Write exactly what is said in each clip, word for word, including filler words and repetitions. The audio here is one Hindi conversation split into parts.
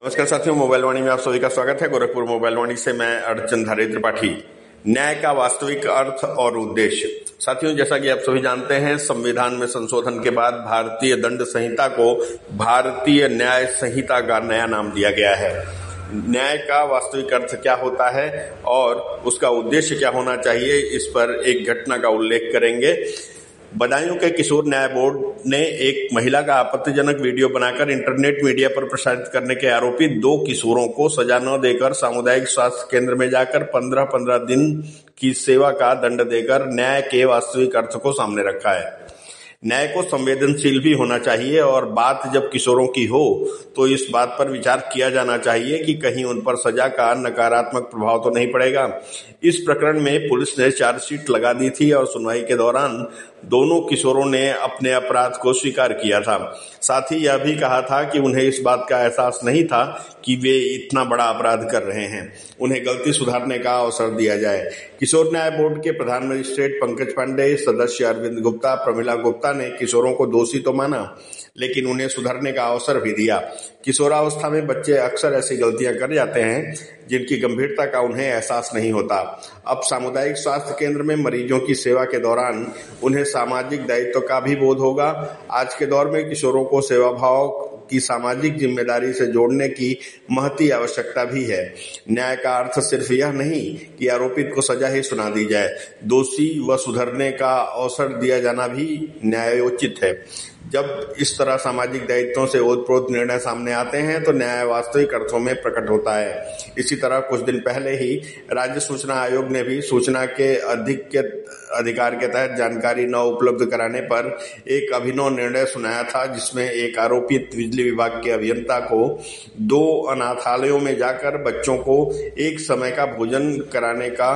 नमस्कार साथियों, मोबाइल वाणी में आप सभी का स्वागत है। गोरखपुर मोबाइल वाणी से मैं अर्चनधारी त्रिपाठी। न्याय का वास्तविक अर्थ और उद्देश्य। साथियों, जैसा कि आप सभी जानते हैं, संविधान में संशोधन के बाद भारतीय दंड संहिता को भारतीय न्याय संहिता का नया नाम दिया गया है। न्याय का वास्तविक अर्थ क्या होता है और उसका उद्देश्य क्या होना चाहिए, इस पर एक घटना का उल्लेख करेंगे। बदायूं के किशोर न्याय बोर्ड ने एक महिला का आपत्तिजनक वीडियो बनाकर इंटरनेट मीडिया पर प्रसारित करने के आरोपी दो किशोरों को सजा न देकर सामुदायिक स्वास्थ्य केंद्र में जाकर पंद्रह पंद्रह दिन की सेवा का दंड देकर न्याय के वास्तविक अर्थ को सामने रखा है। न्याय को संवेदनशील भी होना चाहिए और बात जब किशोरों की हो तो इस बात पर विचार किया जाना चाहिए कि कहीं उन पर सजा का नकारात्मक प्रभाव तो नहीं पड़ेगा। इस प्रकरण में पुलिस ने चार्जशीट लगा दी थी और सुनवाई के दौरान दोनों किशोरों ने अपने अपराध को स्वीकार किया था। साथ ही यह भी कहा था कि उन्हें इस बात का एहसास नहीं था कि वे इतना बड़ा अपराध कर रहे हैं, उन्हें गलती सुधारने का अवसर दिया जाए। किशोर न्याय बोर्ड के प्रधान मजिस्ट्रेट पंकज पांडे, सदस्य अरविंद गुप्ता, प्रमिला गुप्ता ने किशोरों को दोषी तो माना, लेकिन उन्हें सुधरने का अवसर भी दिया। किशोरावस्था में बच्चे अक्सर ऐसी गलतियां कर जाते हैं जिनकी गंभीरता का उन्हें एहसास नहीं होता। अब सामुदायिक स्वास्थ्य केंद्र में मरीजों की सेवा के दौरान उन्हें सामाजिक दायित्व का भी बोध होगा। आज के दौर में किशोरों को सेवा भाव की सामाजिक जिम्मेदारी से जोड़ने की महती आवश्यकता भी है। न्याय का अर्थ सिर्फ यह नहीं कि आरोपित को सजा ही सुना दी जाए, दोषी व सुधरने का अवसर दिया जाना भी न्यायोचित है। जब इस तरह सामाजिक दायित्वों से ओतप्रोत निर्णय सामने आते हैं तो न्याय वास्तविक अर्थों में प्रकट होता है। इसी तरह कुछ दिन पहले ही राज्य सूचना आयोग ने भी सूचना के अधिक के अधिकार के तहत जानकारी न उपलब्ध कराने पर एक अभिनव निर्णय सुनाया था, जिसमें एक आरोपित बिजली विभाग के अभियंता को दो अनाथालयों में जाकर बच्चों को एक समय का भोजन कराने का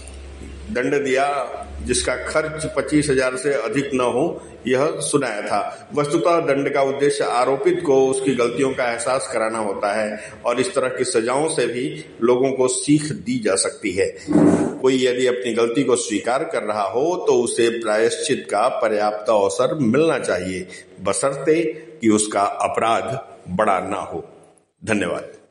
दंड दिया, जिसका खर्च पच्चीस हजार से अधिक न हो, यह सुनाया था। वस्तुतः दंड का उद्देश्य आरोपित को उसकी गलतियों का एहसास कराना होता है और इस तरह की सजाओं से भी लोगों को सीख दी जा सकती है। कोई यदि अपनी गलती को स्वीकार कर रहा हो तो उसे प्रायश्चित का पर्याप्त अवसर मिलना चाहिए, बशर्ते कि उसका अपराध बड़ा ना हो। धन्यवाद।